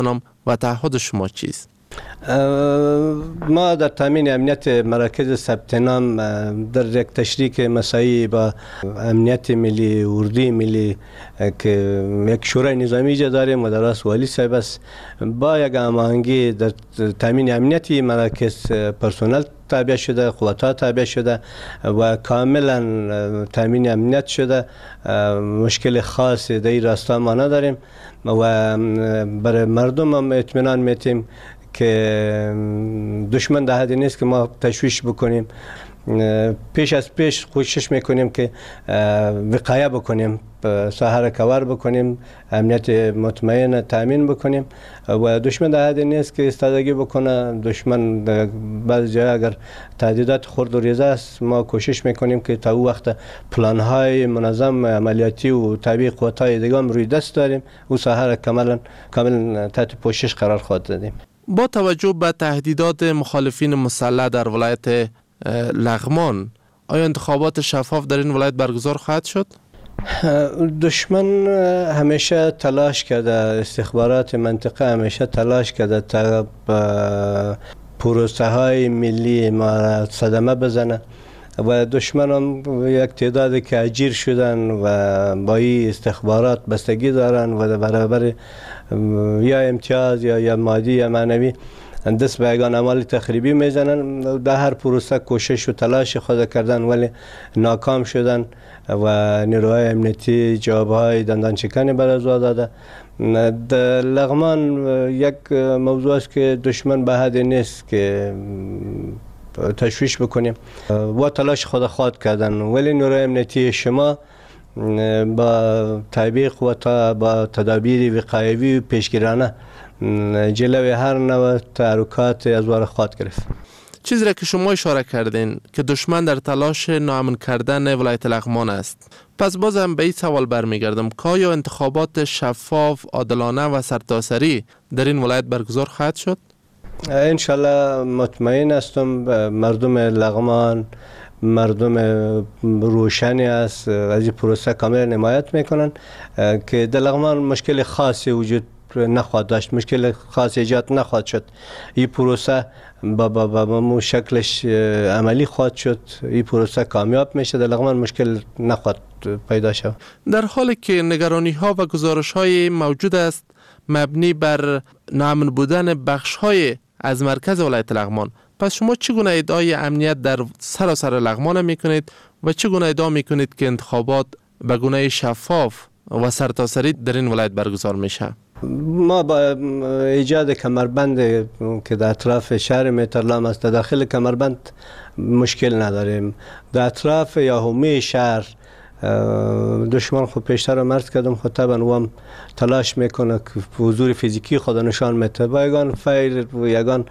و تعهد شما چیست؟ ما در تامین امنیت مراکز ثبت نام در یک تشریک مساعی با امنیت ملی اردوی ملی که یک شورای نظامی جا داریم و در راس والی صاحب است، با یک هماهنگی در تامین امنیتی مراکز پرسنل تابع شده، قوت‌ها تابع شده و کاملا تامین امنیت شده. مشکل خاص در این راستا ما نداریم و برای مردم هم اطمینان میتیم که دشمن در حدی نیست که ما تشویش بکنیم. پیش از پیش کوشش میکنیم که وقایه بکنیم، ساحه کور بکنیم، امنیت مطمئن تامین بکنیم و دشمن در حدی نیست که استادگی بکنه. دشمن بعض جای اگر تهدیدات خرد و ریزه است، ما کوشش میکنیم که تا او وقت پلان های منظم عملیاتی و تابع قوت های دیگه هم روی دست داریم، او ساحه کاملا تحت پوشش قرار خواهد دادیم. با توجه به تهدیدات مخالفین مسلح در ولایت لغمان، آیا انتخابات شفاف در این ولایت برگزار خواهد شد؟ دشمن همیشه تلاش کرده، استخبارات منطقه همیشه تلاش کرده تا پروسه های ملی ما صدمه بزنه و دشمن هم یک تعدادی که اجیر شدن و با این استخبارات بستگی دارن و برابر یا امتیاز یا مادی یا معنوی دست به یگان اعمال تخریبی میزنن. در هر پروسه کوشش و تلاش خود کردن ولی ناکام شدن و نیروهای امنیتی جوابهای دندان چکنی بر از داده. در لغمان یک موضوع است که دشمن به حدی نیست که تشویش بکنیم و تلاش خود کردن، ولی نیروهای امنیتی شما با تطبیق و با تدابیر وقایوی و پیشگیرانه جلوی هر نوع تحرکات از وار خواهد گرفت. چیزی را که شما اشاره کردین که دشمن در تلاش ناامن کردن ولایت لغمان است، پس بازم به این سوال برمیگردم که آیا انتخابات شفاف، عادلانه و سرتاسری در این ولایت برگزار خواهد شد؟ انشالله مطمئن هستم مردم لغمان مردم روشنی است، از این پروسه کاملا حمایت میکنن که در لغمان مشکل خاصی وجود نخواهد داشت، مشکل خاص ایجاد نخواهد شد. این پروسه با شکلش عملی خواهد شد، این پروسه کامیاب میشه، در لغمان مشکل نخواهد پیدا شد. در حالی که نگرانی ها و گزارش های موجود است مبنی بر ناامن بودن بخش های از مرکز ولایت لغمان، پس شما چگونه ادعای امنیت در سراسر لغمان میکنید و چگونه ادعا میکنید که انتخابات به گونه شفاف و سرتاسری در این ولایت برگزار میشه؟ ما با ایجاد کمربند که در اطراف شهر مهترلام است، در داخل کمربند مشکل نداریم. در اطراف یا حومه شهر دشمن خود پیشتر رو مرز کردم، خود طبعا او هم تلاش میکنه که حضور فیزیکی خود نشان میده. با یگان فیر و یگان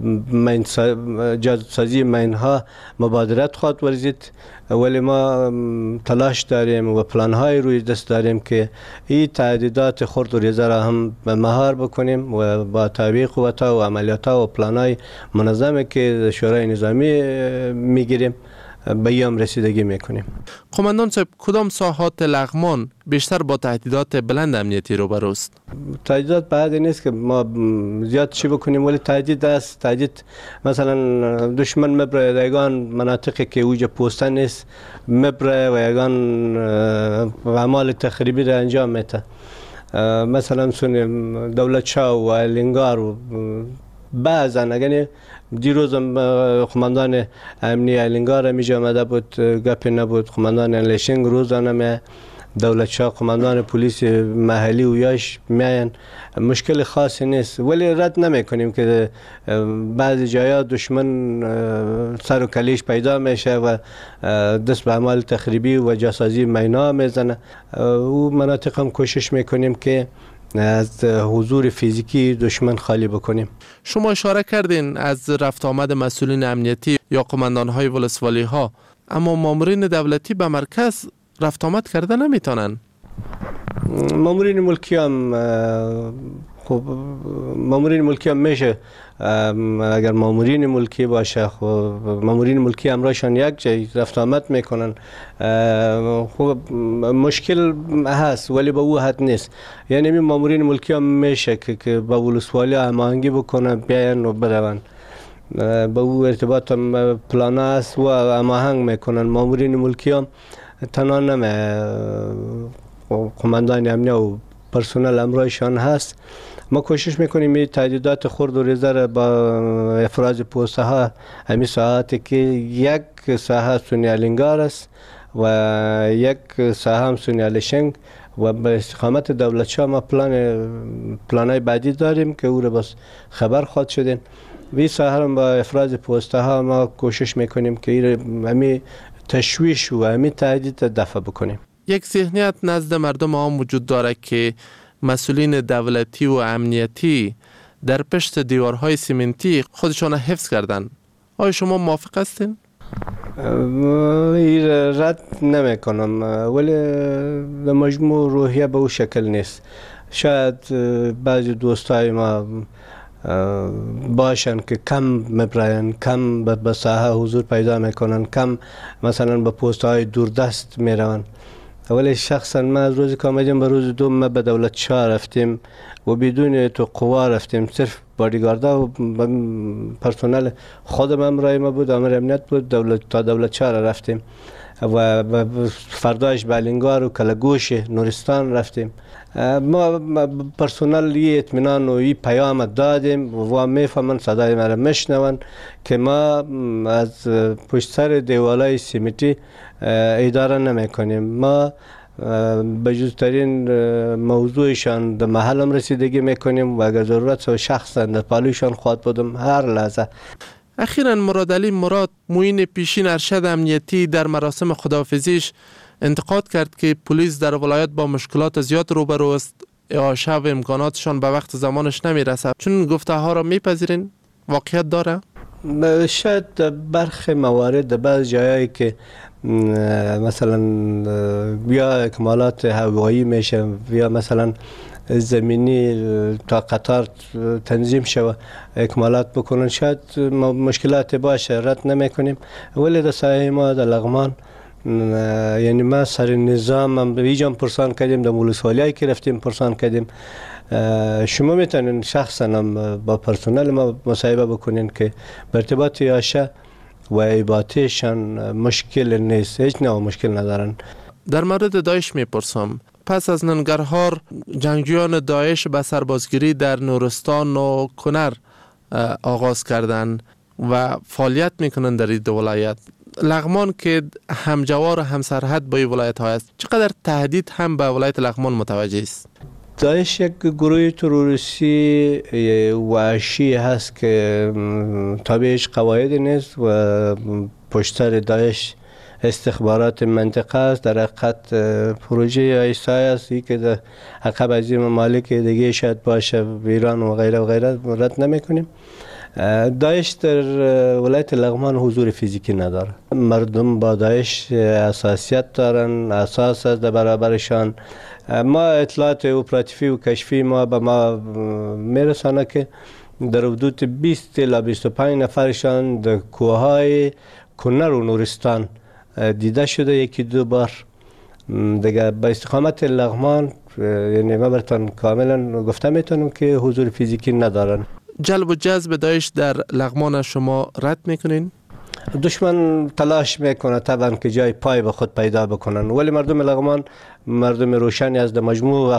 جادسازی مینها مبادرت خواهد ورزید، ولی ما تلاش داریم و پلان های روی دست داریم که این تهدیدات خرد و ریزه را هم مهار بکنیم و با تابع قوت‌ها و عملیات‌ها و پلان های منظمی که شورای نظامی میگیریم به این رسیدگی میکنیم. قماندان صاحب، کدام ساحات لغمان بیشتر با تهدیدات بلند امنیتی روبروست؟ تهدیدات بعد نیست که ما زیاد چی بکنیم، ولی تهدید است. تهدید مثلا دشمن مبره در یگان مناطقی که اوج پوسته نیست، مبره و یگان اعمال تخریبی را انجام میده. مثلا سونیم دولت شاه و الینگار و بعضا اگر دیروز قماندان امنی الینگار میجا آمده بود، گپی نبود. قماندان لشنگ روزانه دولت شاه، قماندان پلیس محلی و یاش میاین، مشکل خاصی نیست، ولی رد نمی کنیم که بعضی جایا دشمن سر و کلیش پیدا میشه و دست به اعمال تخریبی و جاسازی مینا میزنه. او مناطق هم کوشش میکنیم که از حضور فیزیکی دشمن خالی بکنیم. شما اشاره کردین از رفت آمد مسئولین امنیتی یا قماندان‌های ولسوالی‌ها، اما مامورین دولتی به مرکز رفت آمد کرده نمیتونن. مامورین ملکی هم خب مامورین ملکی هم میشه، اگر مامورین ملکی باشه خب مامورین ملکی همراهشان یک جای رفت آمد میکنن. خب مشکل هست ولی به او حد نیست. یعنی این مامورین ملکی هم میشه که با ولسوالی هماهنگی بکنن بیاین و برون. با او ارتباط هم پلان است و هماهنگ میکنن. مامورین ملکی هم تنها نمی قماندان امنیه و پرسنل همراهشان هست. ما کوشش میکنیم این تهدیدات خرد و ریزه را با افراز پوسته ها همین ساعتی که یک ساحه سونیالینگار است و یک ساحه هم سونیالشنگ و به استقامت دولت شاه ما پلانای بعدی داریم که او را بس خبر خواهد شدین. وی ساحه را با افراز پوسته ها ما کوشش میکنیم که همین تشویش و همین تهدید دفع بکنیم. یک ذهنیت نزد مردم عام وجود داره که مسئولین دولتی و امنیتی در پشت دیوارهای سیمنتی خودشان حفظ کردن. آیا شما موافق هستین؟ رد نمی کنم ولی به مجموع روحیه به او شکل نیست. شاید بعضی دوستای ما باشن که کم مبراین، کم به ساحه حضور پیدا میکنن، کم مثلا به پست های دوردست میرون. ولی شخصا ما از روزی که آمدیم به روز دوم ما به دولت شاه رفتیم و بدون تو قوا رفتیم. صرف بادیگاردا و پرسنل خودم همراه ما بود، امر امنیت بود، تا دولت شاه رفتیم و فرداش به الینگار و کلگوش نورستان رفتیم. ما پرسنل یه اطمینان و یه پیام دادیم و میفهمن صدای ما را میشنون که ما از پشت سر دیوالای سیمنتی اداره نمی کنیم. ما به جزترین موضوعشان در محلم رسیدگی میکنیم و اگر ضرورت شخصا در پالوشان خواهد بودم هر لحظه. اخیراً مرادعلی مراد معین پیشین ارشد امنیتی در مراسم خداحافظیش انتقاد کرد که پلیس در ولایت با مشکلات زیاد روبرو است، اعاشه و امکاناتشان به وقت زمانش نمیرسه. چون گفته ها را میپذیرین؟ واقعیت داره؟ شاید برخی موارد بعض جایی که مثلا یا اکمالات هوایی میشه یا مثلا زمینی تا قطار تنظیم شود اکمالات بکنن، شاید مشکلات باشه، رد نمی کنیم. ولی در سایه ما در لغمان یعنی ما سر نظام هم ایجام پرسان کردیم، در ولسوالی که رفتیم پرسان کردیم. شما میتونین شخصا هم با پرسنل ما مصاحبه بکنین که به ارتباط یاشه و ایباتیشان مشکل نیست، هیچ نوع مشکل ندارن. در مورد داعش میپرسم، پس از ننگرهار جنگجویان داعش به سربازگیری در نورستان و کنر آغاز کردن و فعالیت میکنن در این دو ولایت. لغمان که همجوار و همسرحد با این ولایت ها است، چقدر تهدید هم به ولایت لغمان متوجه است؟ داعش یک گروه تروریستی وحشی هست که تابعش قواعد نیست و پشت سر داعش استخبارات منطقه است. در حقیقت پروژه ایسای است که در عقب از این ممالک دیگه شاید باشه، ایران و غیره و غیره، رد نمی کنیم. داعش در ولایت لغمان حضور فیزیکی نداره. مردم با داعش اساسیت دارن، اساس است در برابرشان. ما اطلاعات اپراتیفی و کشفی ما به ما میرسانه که در حدود 20 تا 25 نفرشان در کوههای کنر و نورستان دیده شده، یکی دو بار دیگه به استقامت لغمان. یعنی ما براتون کاملا گفته میتونم که حضور فیزیکی ندارن. جلب و جذب داعش در لغمان شما رد میکنین؟ دشمن تلاش میکنه طبعا که جای پای به خود پیدا بکنن، ولی مردم لغمان مردم روشنی از افغانا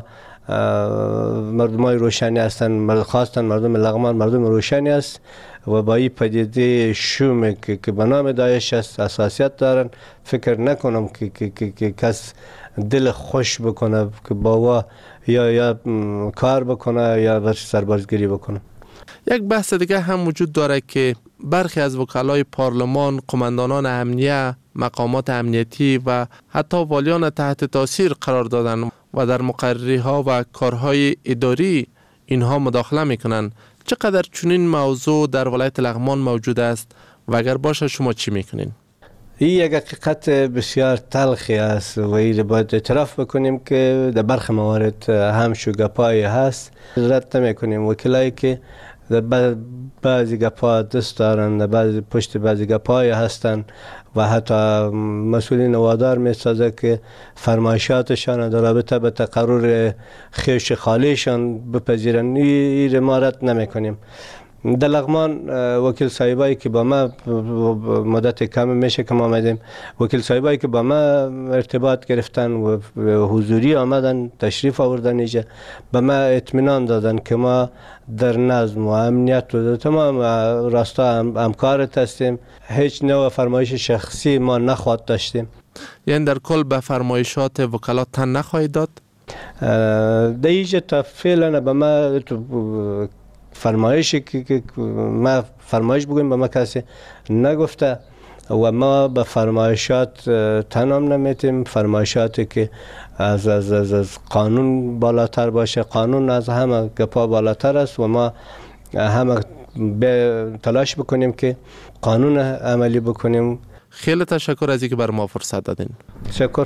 مردم های روشنی هستند، خواستن مردم لغمان مردم روشنی است و با این پدیده شوم که به نام داعش است اساسیت دارن. فکر نکنم که کس دل خوش بکنه که با یا کار بکنه یا برش سربازگیری بکنه. یک بحث دیگه هم وجود داره که برخی از وکلای پارلمان، قماندانان امنیه، مقامات امنیتی و حتی والیان تحت تاثیر قرار دادن و در مقرری ها و کارهای اداری اینها مداخله میکنن. چقدر چنین موضوع در ولایت لغمان موجود است و اگر باشه شما چی میکنین؟ این یک حقیقت بسیار تلخی است و این باید اعتراف بکنیم که در برخی موارد هم گپایی هست. رد نمی‌کنیم وکلایی که بعضی گپا دست دارن، بعضی پشت بعضی گپای هستن و حتی مسئولین وادار می‌سازه که فرمایشاتشان در رابطه به تقرر خیش خالیشان بپذیرن. این ما رد نمی‌کنیم. در لغمان وکیل صاحبایی که با ما مدت کم میشه که ما آمدیم، وکیل صاحبایی که با ما ارتباط گرفتن و حضوری آمدن، تشریف آوردن اینجا، به ما اطمینان دادن که ما در نظم و امنیت و تمام راستا همکارت هستیم. هیچ نوع فرمایش شخصی ما نخواهد داشتیم. یعنی در کل به فرمایشات وکلا تن نخواهید داد؟ در اینجا تا فعلا به ما فرمایشی که ما فرمایش بگویم به ما کسی نگفته و ما به فرمایشات تنم نمیتیم. فرمایشاتی که از قانون بالاتر باشه، قانون از همه گپا بالاتر است و ما همه تلاش بکنیم که قانون عملی بکنیم. خیلی تشکر از اینکه بر ما فرصت دادین. تشکر.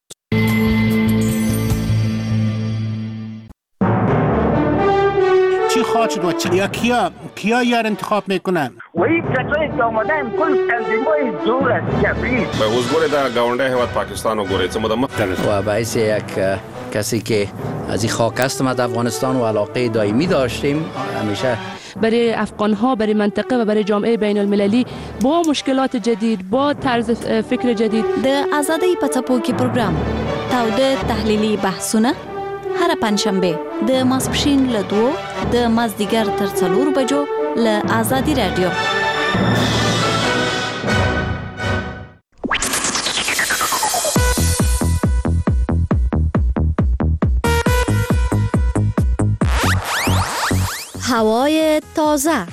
خواهد و یا کیا یار انتخاب میکنن و این کسایی که آمدن کل تنظیمای زور است جبری به وزگوری در گاونده هیواد پاکستان و گوری چه مدام و باعث یک کسی که از این خاک هستم از افغانستان و علاقه دائمی داشتیم همیشه برای افغان‌ها، برای منطقه و برای جامعه بین المللی با مشکلات جدید، با طرز فکر جدید. د آزادۍ په څپو کې پروګرام تاوده تحلیلي بحثونه هر پنځشنبه د ماسپښین له 2 د مازدیګر تر 4 بجو له آزادي رادیو. هوای تازه.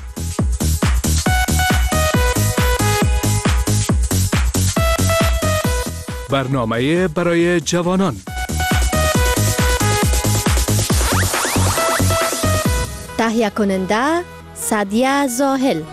برنامه برای جوانان. تهیه کننده سعدیه زاهل.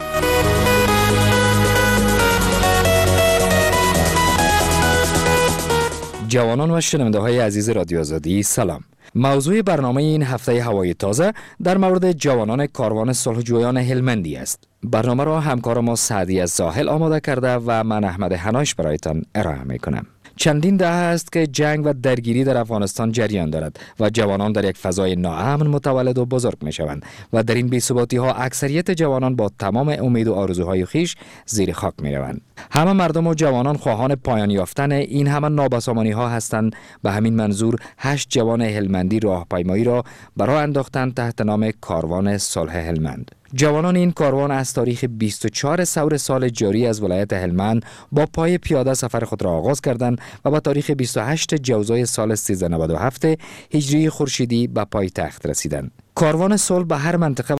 جوانان و شنونده های عزیز رادیو آزادی سلام. موضوع برنامه این هفته هوای تازه در مورد جوانان کاروان صلحجویان هلمندی است. برنامه را همکار ما سعدیه زاهل آماده کرده و من احمد حناش برایتان ارائه میکنم. چندین دهه است که جنگ و درگیری در افغانستان جریان دارد و جوانان در یک فضای ناامن متولد و بزرگ می شوند و در این بی‌ثباتی ها اکثریت جوانان با تمام امید و آرزوهای خیش زیر خاک می روند. همه مردم و جوانان خواهان پایان یافتن این همه نابسامانی ها هستند. به همین منظور 8 جوان هلمندی راهپیمایی را برای انداختن تحت نام کاروان صلح هلمند. جوانان این کاروان از تاریخ 24 سور سال جاری از ولایت هلمند با پای پیاده سفر خود را آغاز کردند و با تاریخ 28 جوزای سال 1397 هجری خورشیدی به پایتخت رسیدند. کاروان صلح به هر منطقه